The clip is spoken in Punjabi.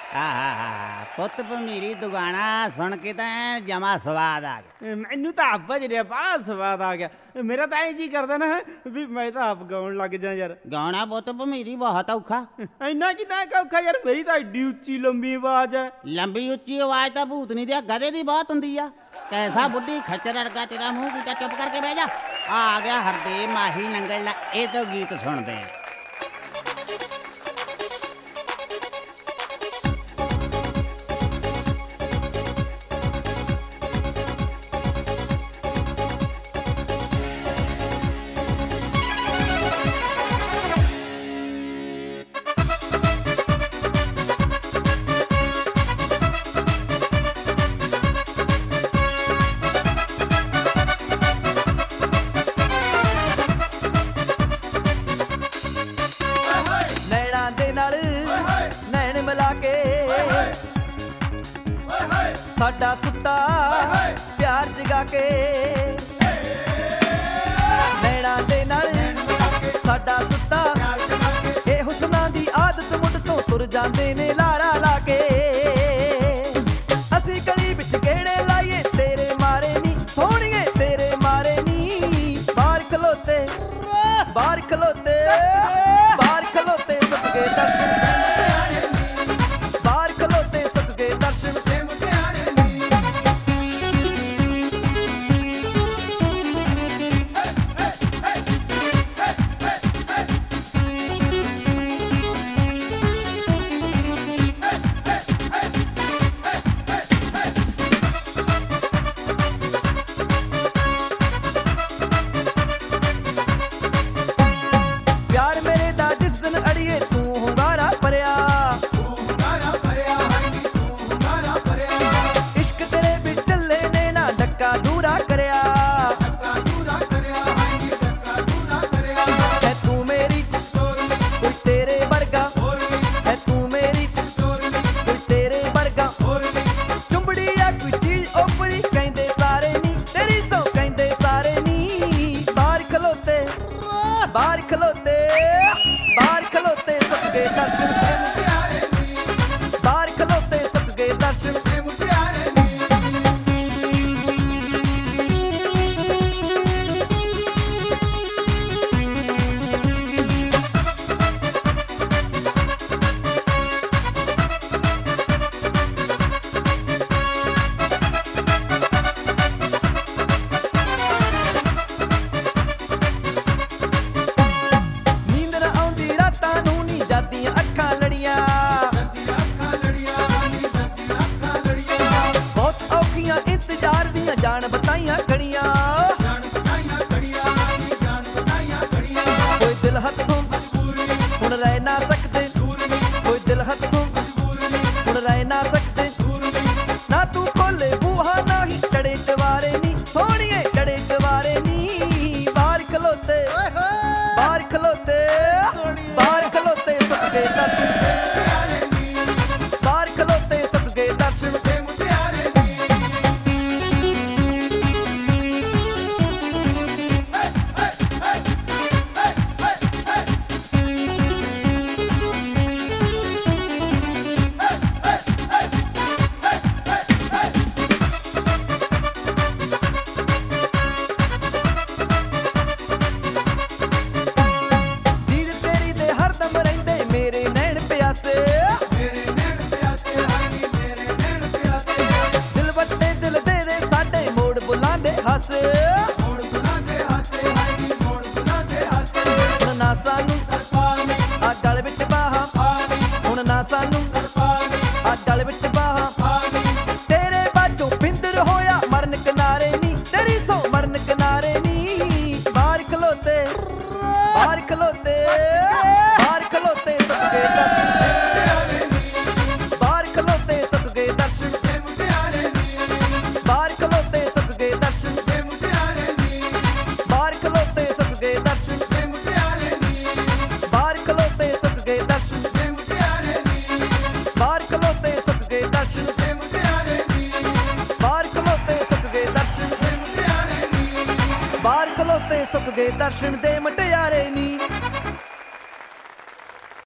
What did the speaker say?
ਆਹਾ ਪੁੱਤ ਭਮੀਰੀ ਦੁਗਾਣਾ ਸੁਣ ਕੇ ਤਾਂ ਜਮਾ ਸਵਾਦ ਆ ਗਿਆ। ਮੈਨੂੰ ਤਾਂ ਆਪ ਜਿਹੜਾ ਬੜਾ ਸਵਾਦ ਆ ਗਿਆ। ਮੇਰਾ ਤਾਂ ਇਹ ਜੀ ਕਰਦਾ ਨਾ ਵੀ ਮੈਂ ਤਾਂ ਆਪ ਗਾਉਣ ਲੱਗ ਜਾ ਯਾਰ। ਗਾਉਣਾ ਪੁੱਤ ਭਮੀਰੀ ਬਹੁਤ ਔਖਾ। ਇੰਨਾ ਕਿੰਨਾ ਔਖਾ ਯਾਰ, ਮੇਰੀ ਤਾਂ ਏਡੀ ਉੱਚੀ ਲੰਬੀ ਆਵਾਜ਼ ਹੈ। ਲੰਬੀ ਉੱਚੀ ਆਵਾਜ਼ ਤਾਂ ਭੂਤਨੀ ਦੀ ਗਧੇ ਦੀ ਬਹੁਤ ਹੁੰਦੀ ਆ। ਕੈਸਾ ਬੁੱਢੀ ਖੱਚਰ ਵਰਗਾ ਤੇਰਾ ਮੂੰਹ ਕੀਤਾ, ਚੁੱਪ ਕਰਕੇ ਬਹਿ ਜਾ। ਆ ਗਿਆ ਹਰਦੇਵ ਮਾਹੀ ਨੰਗਲ, ਇਹ ਤੋਂ ਗੀਤ ਸੁਣਦੇ। ਨੈਣ ਮਿਲਾ ਕੇ ਸਾਡਾ ਸੁੱਤਾ ਪਿਆਰ ਜਗਾ ਕੇ, ਨੈਣਾਂ ਦੇ ਨਾਲ ਸਾਡਾ ਸੁੱਤਾ, ਇਹ ਹੁਸਨਾਂ ਦੀ ਆਦਤ ਮੁੱਢ ਤੋਂ ਤੁਰ ਜਾਂਦੇ ਨੇ ਲਾਰਾ ਲਾ ਕੇ। ਅਸੀਂ ਗਲੀ ਵਿੱਚ ਗੇੜੇ ਲਾਈਏ ਤੇਰੇ ਮਾਰੇ ਨੀ ਸੋਹਣੀਏ, ਤੇਰੇ ਮਾਰੇ ਨੀ। ਬਾਹਰ ਖਲੋਤੇ ਬਾਹਰ ਖਲੋਤੇ ਬਾਹਰ ਖਲੋਤੇ ਸਤਿਗੇ ਦਰਸ਼ਨ, ਬਾਹਰ ਖਲੋਤੇ ਸਤਿਗੇ ਦਰਸ਼ਨ। ਪਿਆਰ ਮੇਰੇ ਦਾ ਜਿਸ ਦਿਨ ਅੜੀਏ ਤੂੰ ਹੁੰਗਾਰਾ ਭਰਿਆ, ਇਸ਼ਕ ਤੇਰੇ ਵੀ ਢੱਲੇ ਨੇ ਨਾ ਡੱਕਾ ਦੂਰਾ ਕਰਿਆ। ਹੈ ਤੂੰ ਮੇਰੀ ਕੋਈ ਤੇਰੇ ਵਰਗਾ, ਹੈ ਤੂੰ ਮੇਰੀ ਕੋਈ ਤੇਰੇ ਵਰਗਾ। ਚੁੰਬੜੀ ਆ ਕੋਈ ਚੀਜ਼ ਓਪਰੀ ਕਹਿੰਦੇ ਸਾਰੇ ਨੀ, ਤੇਰੀ ਸੋ ਕਹਿੰਦੇ ਸਾਰੇ ਨੀ। ਬਾਹਰ ਖਲੋਤੇ ਬਾਹਰ ਖਲੋਤੇ ਬਾਹਰ ਖਲੋਤੇ ਸਤਿਗੇ ਦਰਸ਼ਨ, ਬਾਹਰ ਖਲੋਤੇ ਸਤਿਗੇ ਦਰਸ਼ਨ। ਨੀਂਦ ਨਾ ਆਉਂਦੀ ਰਾਤਾਂ ਨੂੰ ਨੀ ਜਾਂਦੀਆਂ ਅੱਖਾਂ ਲੜੀਆਂ, ਬਹੁਤ ਔਖੀਆਂ ਇੰਤਜ਼ਾਰ ਦੀਆਂ ਜਾਣ ਬਤਾਈਆਂ ਘੜੀਆਂ। ਕੋਈ ਦਿਲ ਹੱਥੋਂ ਹੁਣ ਰਹਿ ਨਾ ਸਕਦੇ, ਕੋਈ ਦਿਲ ਹੱਥੋਂ ਹੁਣ ਰਹਿ ਨਾ ਸਕਦੇ। ਨਾ ਤੂੰ ਖੋਲੇ ਬੂਹਾ ਨਾ ਹੀ ਚੜੇ ਚਵਾਰੇ ਨੀ ਸੋਹਣੀਏ, ਚੜੇ ਚਵਾਰੇ ਨੀ। ਬਾਹਰ ਖਲੋਤੇ ਬਾਹਰ ਖਲੋਤੇ ਬਾਹਰ ਖਲੋਤੇ ਸਤਿਗੇ ਦਰਸ਼ਨ, ਬਾਹਰ ਖਲੋਤੇ ਸਤਿਗੇ ਦਰਸ਼ਨ। ਨੀਂਦ ਤੇਰੀ ਦੇ ਹਰਦਮ ਰਹਿੰਦੇ ਮੇਰੇ ਨੈਣ ਪਿਆਸੇ, ਦਿਲ ਵੱਟੇ ਦਿਲ ਤੇਰੇ ਸਾਡੇ ਮੋੜ ਬੁਲਾਉਂਦੇ ਹਾਸੇ। ਹੁਣ ਨਾ ਸਾਨੂੰ ਆ ਗਲ ਵਿੱਚ ਬਾਹਾਂ, ਹੁਣ ਨਾ ਸਾਨੂੰ ਆ ਗਲ ਵਿੱਚ ਬਾਹਾਂ। ਤੇਰੇ ਬਾਝੋਂ ਬਿੰਦਰ ਹੋਇਆ ਮਰਨ ਕਿਨਾਰੇ ਨੀ, ਤੇਰੀ ਸੋ ਮਰਨ ਕਿਨਾਰੇ ਨੀ। ਬਾਹਰ ਖਲੋਤੇ ਬਾਹਰ ਖਲੋਤੇ ਬਾਹਰ ਖਲੋਤੇ ਸਤਿਗੇ ਦਰਸ਼ਨ, ਬਾਹਰ ਖਲੋਤੇ ਸਤਿਗੇ ਦਰਸ਼ਨ, ਬਾਹਰ ਖਲੋਤੇ ਸਤਿਗੇ ਦਰਸ਼ਨ, ਬਾਹਰ ਖਲੋਤੇ ਸਤਿਗੇ ਦਰਸ਼ਨ, ਬਾਹਰ ਖਲੋਤੇ ਸਤਿਗੇ ਦਰਸ਼ਨ, ਬਾਹਰ ਖਲੋਤੇ ਸਤਿਗੇ ਦਰਸ਼ਨ, ਬਾਹਰ ਖਲੋਤੇ ਸਤਿਗੇ ਦਰਸ਼ਨ, ਬਾਹਰ ਖਲੋਤੇ ਸਤਿਗੇ ਦਰਸ਼ਨ ਦੇ ਮੁਟਿਆਰੇ ਨੀ।